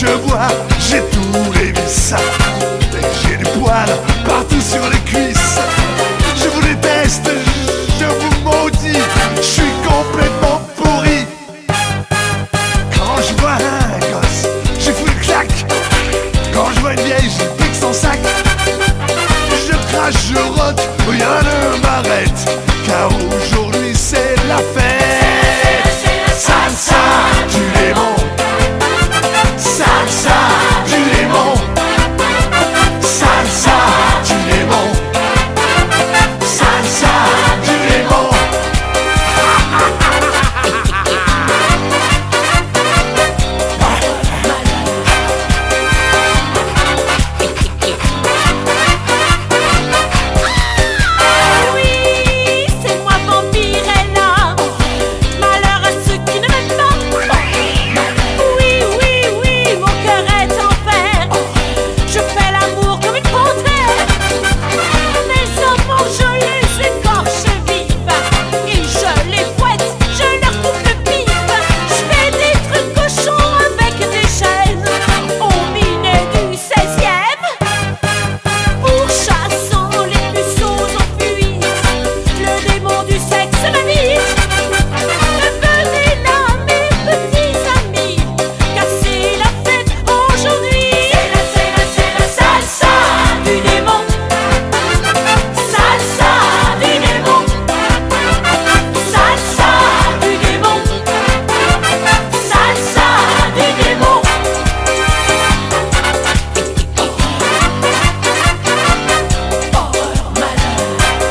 je bois, j'ai tous les vices. J'ai du poil partout sur les cuisses. Je vous déteste, je vous maudis, je suis complètement pourri. Quand je vois un gosse, j'ai fous une claque. Quand je vois une vieille, je pique son sac. Je crache, je rote, rien ne m'arrête, car aujourd'hui c'est la fête. Salsa du limon, salsa du limon, salsa du limon, salsa du limon. Oui, c'est moi Vampirella. Malheur à ceux qui ne m'aiment pas. Oui, oui, oui, mon cœur est en fer. Je fais l'amour comme une panthère. Mes enfants, je les écorche vifs. Et je les fouette, je leur coupe le pif. Je fais des trucs cochons avec des chaînes. Au minet du 16e, pourchassant les puceaux en fuite. Le démon du sexe m'habite. Venez là, mes petits amis, car c'est la fête aujourd'hui. C'est la salsa du démon, salsa du démon, salsa du démon, salsa du démon. Horreur, malheur.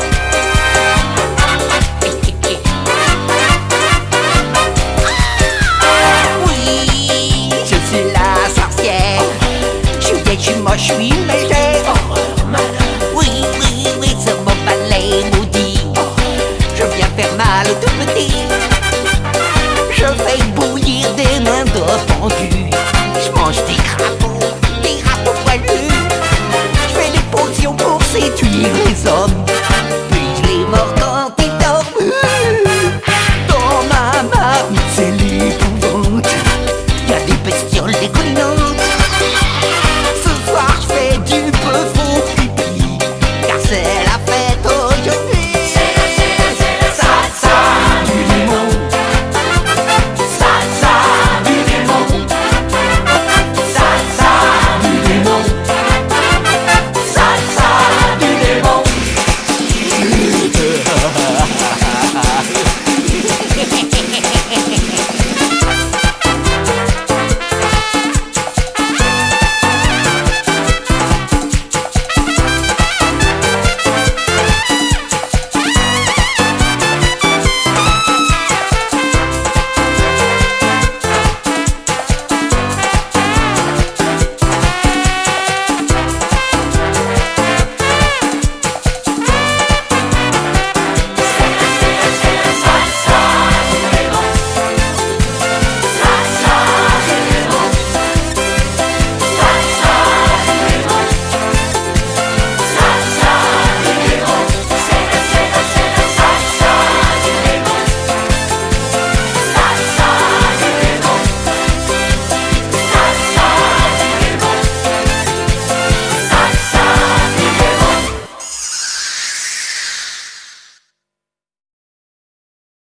Oui, je suis la sorcière. Je suis vieille, je suis moche, je suis mégère. Horreur, malheur. Oui, oui, oui, sur mon balai maudit. Je viens faire mal aux tout petits. Je fais bouillir des mains de pendus. Je mange des crapauds poilus. Je fais des potions pour séduire les hommes.